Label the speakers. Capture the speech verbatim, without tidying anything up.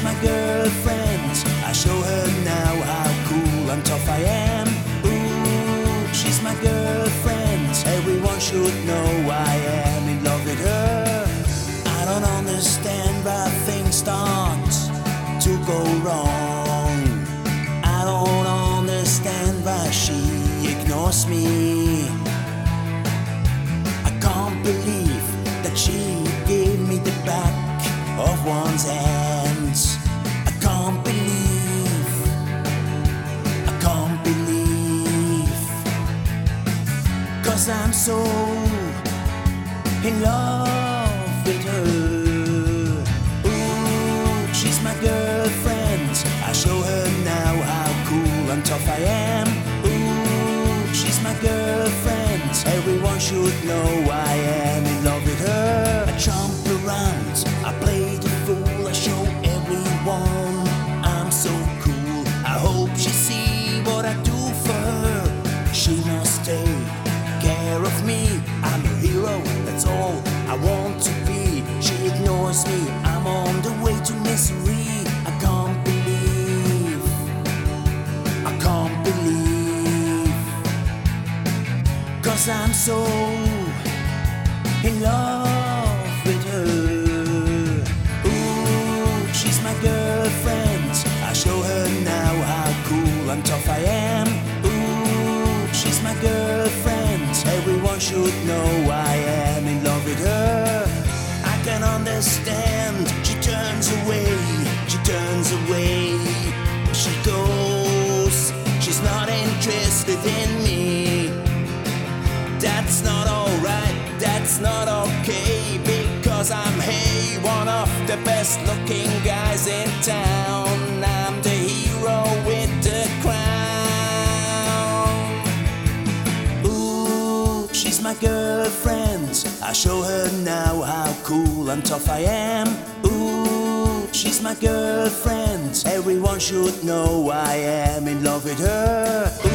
Speaker 1: my girlfriend. I show her now how cool and tough I am. Ooh, she's my girlfriend. Everyone should know I am in love with her. I don't understand why things start to go wrong. I don't understand why she ignores me. I can't believe that she gave me the back of one's hands. I can't believe, I can't believe, 'cause I'm so in love with her. Ooh, she's my girlfriend. I show her now how cool and tough I am. Ooh, she's my girlfriend. Everyone should know I am in love with her. I jump around, I play the fool, I show everyone I'm so cool. I hope she see what I do for her. She must take care of me. I'm a hero, that's all I want to be. She ignores me, I'm on the way to misery. I can't believe, I can't believe, 'cause I'm so in love with her. Ooh, she's my girlfriend. I show her now how cool and tough I am. Ooh, she's my girlfriend. Everyone should know I am in love with her. I can understand. She turns away, she turns away. She goes, she's not interested in me. That's not alright, that's not okay, because I'm, hey, one of the best looking guys in town. I'm the hero with the crown. Ooh, she's my girlfriend. I show her now how cool and tough I am. Ooh, she's my girlfriend. Everyone should know I am in love with her. Ooh,